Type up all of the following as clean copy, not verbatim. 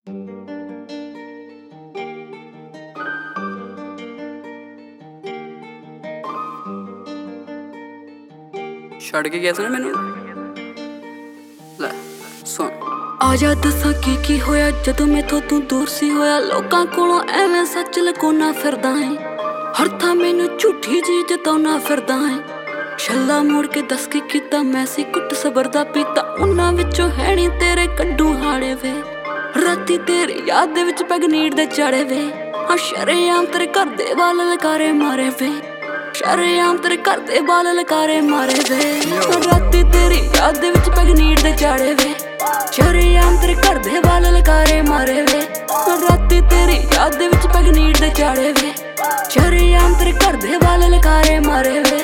ਛੱਡ ਕੇ ਗਿਆ ਸੀ ਨਾ ਮੈਨੂੰ। ਲੈ ਸੁਣ, ਆਜਾ ਦੱਸਾਂ ਕੀ ਹੋਇਆ ਜਦੋਂ ਮੈਥੋਂ ਤੂੰ ਦੂਰ ਸੀ ਹੋਇਆ। ਲੋਕਾਂ ਕੋਲੋਂ ਐਵੇਂ ਸੱਚ ਲੁਕਾਉਣਾ ਫਿਰਦਾ ਏ, ਹਰ ਥਾਂ ਮੈਨੂੰ ਝੂਠੀ ਜੀ ਜਤਾਉਣਾ ਫਿਰਦਾ ਏ। ਛੱਲਾ ਮੋੜ ਕੇ ਦੱਸ ਕੇ ਕੀਤਾ ਮੈਂ ਸੀ ਕੁੱਟ ਸਬਰ ਦਾ ਪੀਤਾ, ਉਹਨਾਂ ਵਿੱਚੋਂ ਹੈ ਨੀ ਤੇਰੇ ਕੱਢੂ ਹਾੜੇ ਵੇ। ਰਾਤੀ ਤੇਰੀ ਯਾਦ ਦੇ ਵਿੱਚ ਪੈਗਨੀਟ ਦੇ ਚਾੜੇ ਵੇ। ਹਾਂ ਸ਼ਰੇਆਮ ਤੇਰੇ ਘਰ ਦੇ ਵਾਲ ਲਕਾਰੇ ਮਾਰੇ ਵੇ, ਸ਼ਰੇਆਮ ਤੇਰੇ ਘਰ ਦੇ ਵਾਲ ਲਕਾਰੇ ਮਾਰੇ ਵੇ। ਰਾਤੀ ਤੇਰੀ ਯਾਦ ਦੇ ਵਿੱਚ ਪੈਗਨੀਟ ਦੇ ਚਾੜੇ ਵੇ, ਸ਼ਰੇਆਮ ਤੇਰੇ ਘਰ ਦੇ ਵਾਲ ਲਕਾਰੇ ਮਾਰੇ ਵੇ। ਰਾਤੀ ਤੇਰੀ ਯਾਦ ਦੇ ਵਿੱਚ ਪੈਗਨੀਟ ਦੇ ਚਾੜੇ ਵੇ, ਸ਼ਰੇਆਮ ਤੇਰੇ ਘਰ ਦੇ ਵਾਲ ਲਕਾਰੇ ਮਾਰੇ ਵੇ।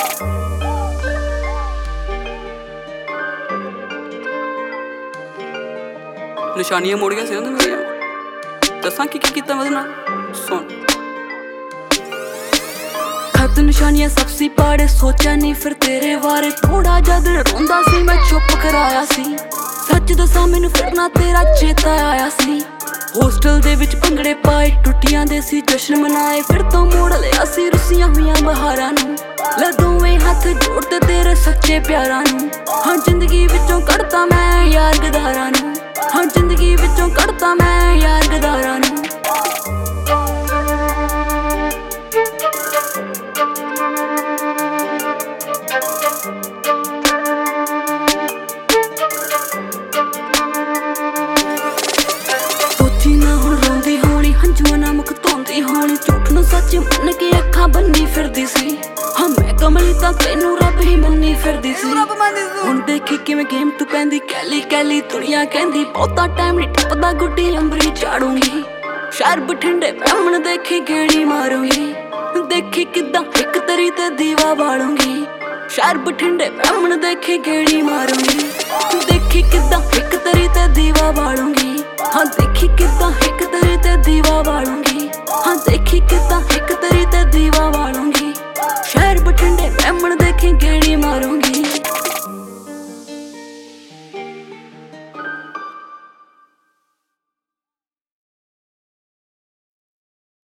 ਨਿਸ਼ਾਨੀਆਂ ਮੋੜ ਗਿਆ ਸੀ ਨਾ ਮੇਰੀਆਂ। ਦੱਸਾਂ ਕੀ ਕੀਤਾ ਮੈਂ ਉਹਦੇ ਨਾਲ? ਸੁਣ, ਖਤ ਨਿਸ਼ਾਨੀਆਂ ਸਭ ਸੀ ਪਾੜੇ, ਸੋਚਿਆ ਨਹੀਂ ਫਿਰ ਤੇਰੇ ਬਾਰੇ। ਥੋੜਾ ਜਦ ਰੋਂਦਾ ਸੀ ਮੈਂ ਚੁੱਪ ਕਰਾਇਆ ਸੀ, ਸੱਚ ਦੱਸਾਂ ਮੈਨੂੰ ਫਿਰ ਨਾ ਤੇਰਾ ਚੇਤਾ ਆਇਆ ਸੀ। ਹੋਸਟਲ ਦੇ ਵਿੱਚ ਭੰਗੜੇ ਪਾਏ, ਟੁੱਟੀਆਂ ਦੇ ਸੀ ਜਸ਼ਨ ਮਨਾਏ। ਫਿਰ ਤੋਂ ਮੋੜ ਲਿਆ ਸੀ ਰੁੱਸੀਆਂ ਹੋਈਆਂ ਬਹਾਰਾਂ ਨੂੰ, ਲੈ ਦੋਵੇਂ ਹੱਥ ਜੋੜਦੇ ਤੇਰੇ ਸੱਚੇ ਪਿਆਰਾਂ ਨੂੰ। ਹਾਂ ਜ਼ਿੰਦਗੀ ਵਿੱਚੋਂ ਕੱਢਤਾ ਮੈਂ ਯਾਰ ਗਦਾਰਾਂ ਨੂੰ, ਹਾਂ ਜ਼ਿੰਦਗੀ ਵਿੱਚੋਂ ਕੱਢਤਾ ਮੈਂ ਯਾਰ ਗਦਾਰਾਂ ਨੂੰ। ਸੋਚੀ ਨਾ ਹੁਣ ਰੋਂਦੀ ਹੋਣੀ, ਹੰਝੂਆਂ ਨਾਲ ਮੁੱਖ ਧੋਂਦੀ ਹੋਣੀ। ਝੂਠ ਨੂੰ ਸੱਚ ਮੰਨ ਕੇ ਅੱਖਾਂ ਬੰਨੀ ਫਿਰਦੀ ਸੀ, ਹਾਂ ਮੈਂ ਕਮਲੀ ਤਾਂ ਤੈਨੂੰ ਰੱਬ ਹੀ ਮੰਨੀ ਫਿਰਦੀ ਸੀ। ਹੁਣ ਦੇਖੀ ਕਿਵੇਂ ਗੇਮ ਤੂੰ ਪੈਂਦੀ, ਕੈਲੀ ਕੈਲੀ ਦੁਨੀਆ ਕਹਿੰਦੀ। ਬਹੁਤਾ ਟਾਈਮ ਨੀ ਟੱਪਦਾ ਗੁੱਡੀ ਅੰਬਰੀ ਚਾੜੂੰਗੀ, ਸ਼ਹਿਰ ਬਠਿੰਡੇ ਬ੍ਰਾਹਮਣ ਦੇਖੀ ਗੇੜੀ ਮਾਰੂੰਗੀ। ਦੇਖੀ ਕਿੱਦਾਂ ਇੱਕ ਤਰੀ ਤੇ ਦੀਵਾ ਬਾਲੂੰਗੀ, ਸ਼ਹਿਰ ਬਠਿੰਡੇ ਬ੍ਰਾਹਮਣ ਦੇਖੀ ਗੇੜੀ ਮਾਰੂੰਗੀ। ਦੇਖੀ ਕਿੱਦਾਂ ਇੱਕ ਤਰੀ ਤੇ ਦੀਵਾ ਬਾਲੂੰਗੀ, ਹਾਂ ਦੇਖੀ ਕਿੱਦਾਂ ਇੱਕ ਤਰੀ ਤੇ ਦੀਵਾ ਬਾਲੂੰਗੀ। ਹਾਂ ਦੇਖੀ ਕਿੱਦਾਂ ਇੱਕ ਤਰੀ ਤੇ ਦੀਵਾ ਬਾਲੂੰਗੀ, ਸ਼ਹਿਰ ਬਠਿੰਡੇ ਬ੍ਰਾਹਮਣ ਦੇਖੀ ਗੇੜੀ ਮਾਰੂ।